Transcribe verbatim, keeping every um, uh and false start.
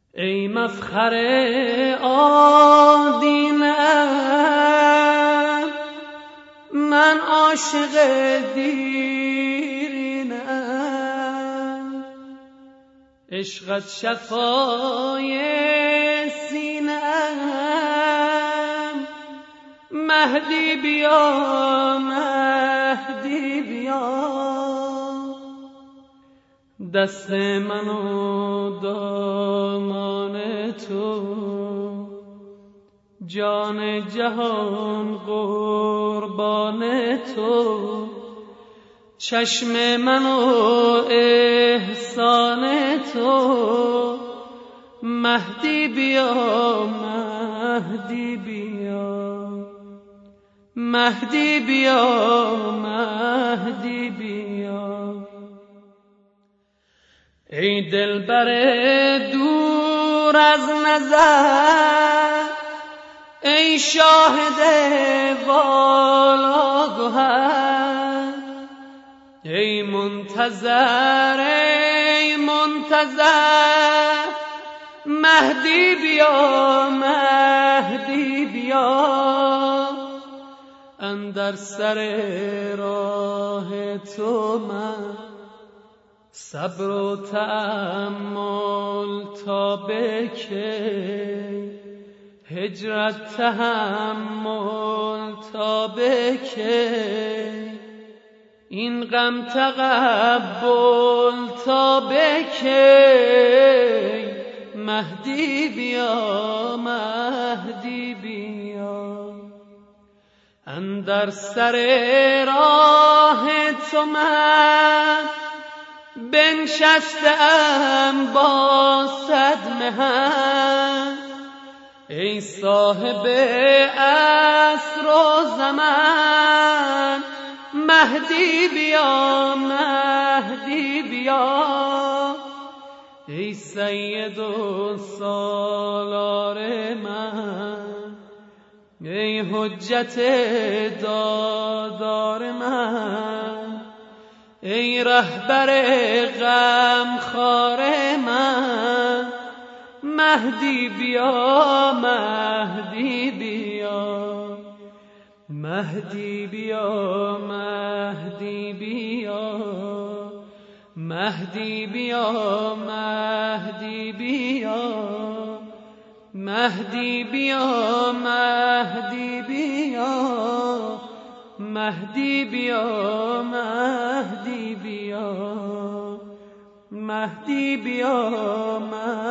ای مفخر آدینم، من عاشق دیرینم. عشقت شفای سینه‌ام، مهدی بیا مهدی بیا. دست من و دامان تو، جان جهان قربان تو. چشم من و احسان تو، مهدی بیا مهدی بیا. مهدی بیا مهدی بیا. ای دلبر دور از نظر، ای شاهد والا گوهر. ای منتظر ای منتظر، مهدی بیا مهدی بیا. اندر سر راه تو من صبر و تأمل تا به کی، هجرت تحمل تا به کی. این غم تقبل تا به کی. مهدی بیا مهدی بیا. اندر سر راه تو من بنشستم با صد محن. ای صاحب عصر و زمان، مهدی بیا مهدی بیا. ای سید و سالار من، ای حجت دادار من. ای رهبر غمخوار من، مهدی بیا مهدی بیا. مهدی بیا مهدی بیا. مهدی بیا مهدی بیا. مهدی بیا مهدی بیا. مهدی بیا مهدی بیا. مهدی بیا مهدی